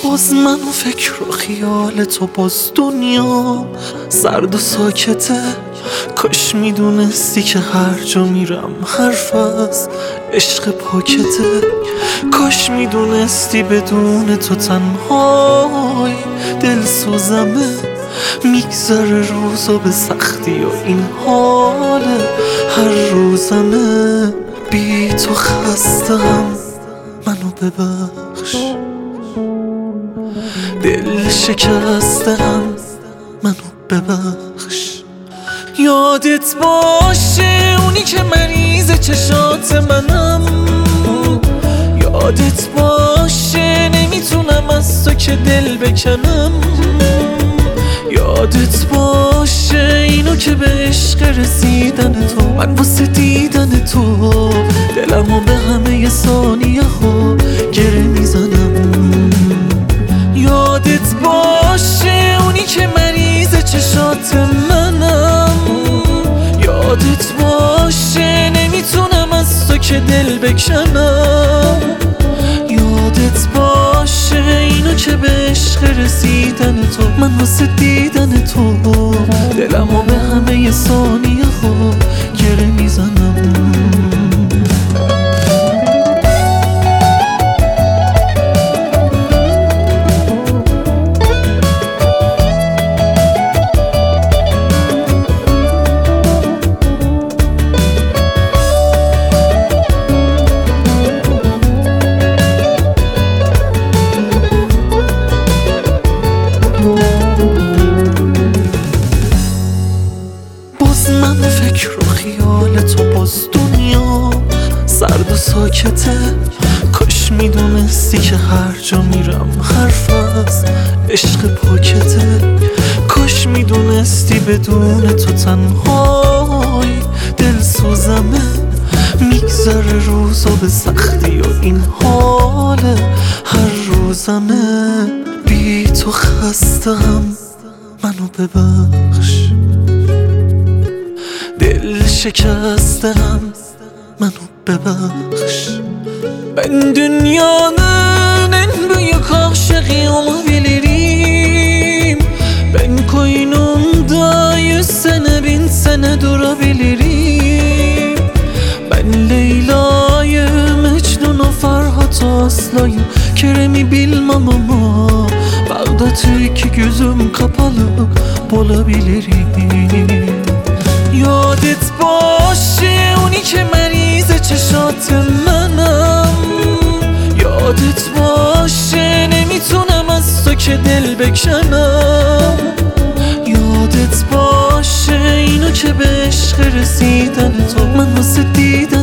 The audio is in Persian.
باز من و فکر و خیال تو، باز دنیا سرد و ساکته. کاش میدونستی که هر جا میرم حرف از عشق پاکته. کاش میدونستی بدون تو تنهای دل سوزمه. میگذره روزا به سختی و این حال هر روزمه. بی تو خستم، منو ببخش. دل شکستم، منو ببخش. یادت باشه اونی که مریض چشات منم. یادت باشه نمیتونم از تو که دل بکنم. یادت باشه اینو که به عشق رسیدن تو، من واسه دیدن تو دلمو به همه ثانیه ها گره میزنم. یادت باشه اونی که مریض چشات منم. یادت باشه نمیتونم از تو که دل بکنم. یادت باشه اینو که به عشق رسیدن تو، من واسه دیدن تو دلمو به همه ثانیه ها گره میزنم. من فکر و خیال تو، باز دنیا سرد و ساکته. کاش میدونستی که هر جا میرم حرف از عشق پاکته. کاش میدونستی بدون تو تنهای دل سوزمه. میگذره روزا به سختی و این حال هر روزمه. بی تو خستم، منو ببخش. دل شکستم، منو bebek. Ben dünyanın en büyük aşığı olabilirim. Ben koynunda 100 sene 1000 sene durabilirim. Ben Leyla'yı, Mecnun'u, Ferhat'ı, Aslı'yı, Kerem'i bilmem ama Bağdat'ı iki gözüm kapalı bulabilirim. یادت باشه اونی که مریض چشات منم. یادت باشه نمیتونم از تو که دل بکنم. یادت باشه اینو که به عشق رسیدن تو، من واسه دیدن